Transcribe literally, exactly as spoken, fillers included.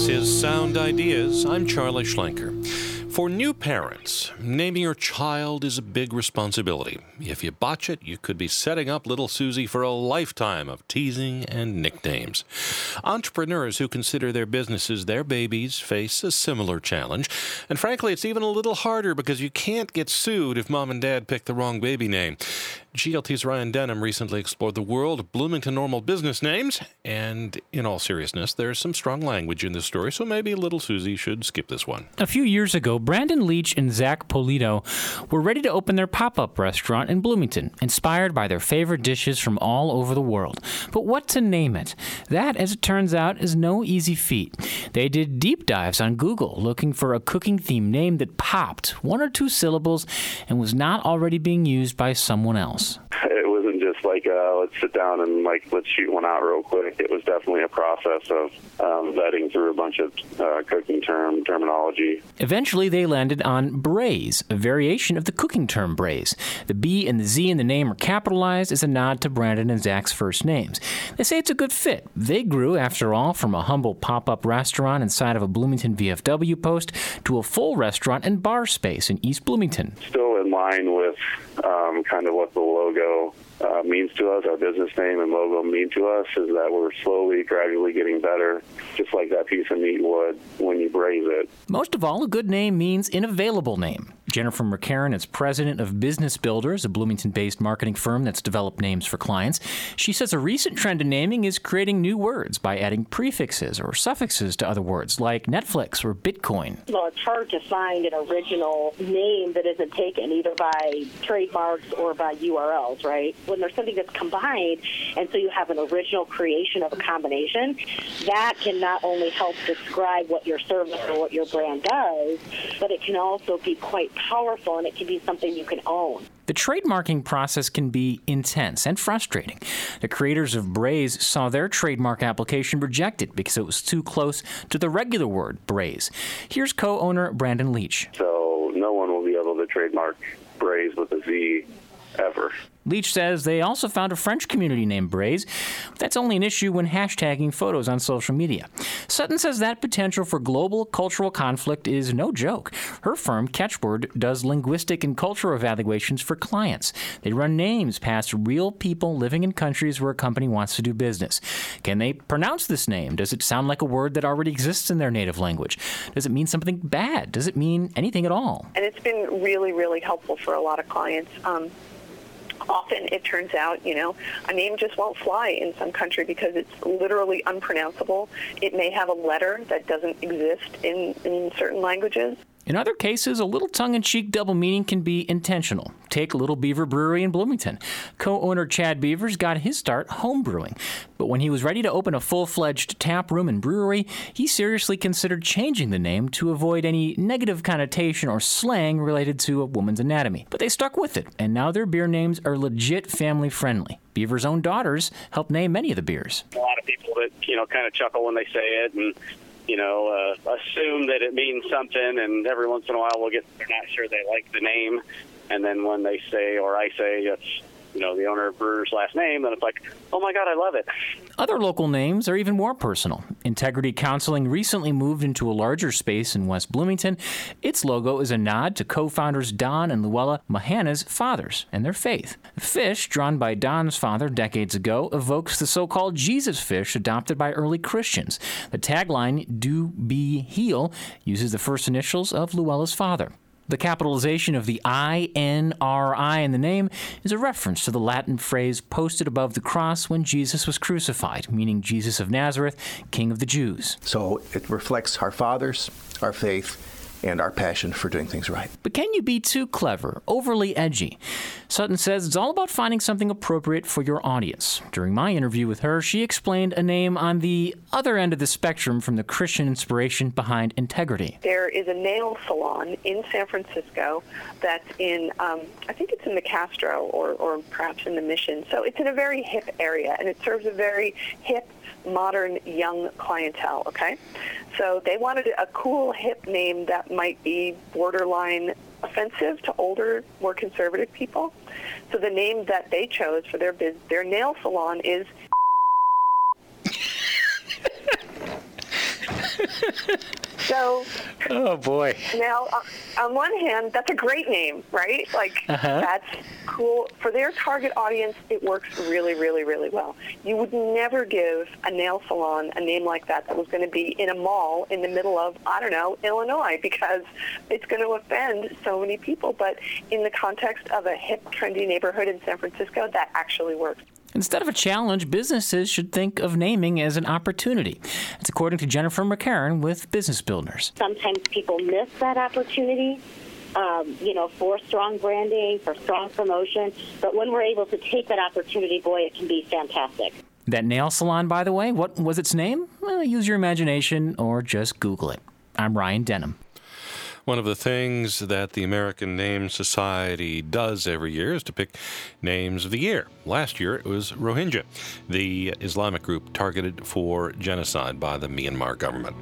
This is Sound Ideas. I'm Charlie Schlenker. For new parents, naming your child is a big responsibility. If you botch it, you could be setting up little Susie for a lifetime of teasing and nicknames. Entrepreneurs who consider their businesses their babies face a similar challenge. And frankly, it's even a little harder because you can't get sued if mom and dad pick the wrong baby name. G L T's Ryan Denham recently explored the world of Bloomington normal business names. And in all seriousness, there's some strong language in this story, so maybe little Susie should skip this one. A few years ago, Brandon Leach and Zach Polito were ready to open their pop-up restaurant in Bloomington, inspired by their favorite dishes from all over the world. But what to name it? That, as it turns out, is no easy feat. They did deep dives on Google, looking for a cooking-themed name that popped, one or two syllables, and was not already being used by someone else. It wasn't just like, uh, let's sit down and like, let's shoot one out real quick. It was definitely a process of um, vetting through a bunch of uh, cooking term terminology. Eventually, they landed on braise, a variation of the cooking term braise. The B and the Z in the name are capitalized as a nod to Brandon and Zach's first names. They say it's a good fit. They grew, after all, from a humble pop-up restaurant inside of a Bloomington V F W post to a full restaurant and bar space in East Bloomington. Still in line with um, kind of what the logo uh, means to us, our business name and logo mean to us, is that we're slowly, gradually getting better, just like that piece of meat would when you braise it. Most of all, a good name means an available name. Jennifer McCarran is president of Business Builders, a Bloomington-based marketing firm that's developed names for clients. She says a recent trend in naming is creating new words by adding prefixes or suffixes to other words, like Netflix or Bitcoin. Well, it's hard to find an original name that isn't taken either by trademarks or by U R Ls, right? When there's something that's combined, and so you have an original creation of a combination, that can not only help describe what your service or what your brand does, but it can also be quite powerful, and it can be something you can own. The trademarking process can be intense and frustrating. The creators of Braise saw their trademark application rejected because it was too close to the regular word, braise. Here's co-owner Brandon Leach. So no one will be able to trademark braise with a Z ever. Leach says they also found a French community named Braise. That's only an issue when hashtagging photos on social media. Sutton says that potential for global cultural conflict is no joke. Her firm, Catchword, does linguistic and cultural evaluations for clients. They run names past real people living in countries where a company wants to do business. Can they pronounce this name? Does it sound like a word that already exists in their native language? Does it mean something bad? Does it mean anything at all? And it's been really, really helpful for a lot of clients. Um, Often it turns out, you know, a name just won't fly in some country because it's literally unpronounceable. It may have a letter that doesn't exist in, in certain languages. In other cases, a little tongue-in-cheek double meaning can be intentional. Take Little Beaver Brewery in Bloomington. Co-owner Chad Beavers got his start home brewing. But when he was ready to open a full-fledged tap room and brewery, he seriously considered changing the name to avoid any negative connotation or slang related to a woman's anatomy. But they stuck with it, and now their beer names are legit family-friendly. Beaver's own daughters helped name many of the beers. A lot of people that, you know, kind of chuckle when they say it, and you know, uh, assume that it means something, and every once in a while we'll get, they're not sure they like the name, and then when they say, or I say, it's, you know, the owner of Brewer's last name, then it's like, oh my God, I love it. Other local names are even more personal. Integrity Counseling recently moved into a larger space in West Bloomington. Its logo is a nod to co-founders Don and Luella Mahana's fathers and their faith. The fish, drawn by Don's father decades ago, evokes the so-called Jesus fish adopted by early Christians. The tagline, Do Be Heal, uses the first initials of Luella's father. The capitalization of the I N R I in the name is a reference to the Latin phrase posted above the cross when Jesus was crucified, meaning Jesus of Nazareth, King of the Jews. So it reflects our fathers, our faith, and our passion for doing things right. But can you be too clever, overly edgy? Sutton says it's all about finding something appropriate for your audience. During my interview with her, she explained a name on the other end of the spectrum from the Christian inspiration behind Integrity. There is a nail salon in San Francisco that's in, um, I think it's in the Castro or, or perhaps in the Mission. So it's in a very hip area, and it serves a very hip, modern, young clientele, okay? So they wanted a cool, hip name that might be borderline offensive to older, more conservative people. So the name that they chose for their biz, their nail salon is So, Oh, boy. now, uh, on one hand, that's a great name, right? Like, Uh-huh. that's cool. For their target audience, it works really, really, really well. You would never give a nail salon a name like that that was going to be in a mall in the middle of, I don't know, Illinois, because it's going to offend so many people. But in the context of a hip, trendy neighborhood in San Francisco, that actually works. Instead of a challenge, businesses should think of naming as an opportunity. That's according to Jennifer McCarran with Business Builders. Sometimes people miss that opportunity, um, you know, for strong branding, for strong promotion. But when we're able to take that opportunity, boy, it can be fantastic. That nail salon, by the way, what was its name? Well, use your imagination or just Google it. I'm Ryan Denham. One of the things that the American Name Society does every year is to pick names of the year. Last year it was Rohingya, the Islamic group targeted for genocide by the Myanmar government.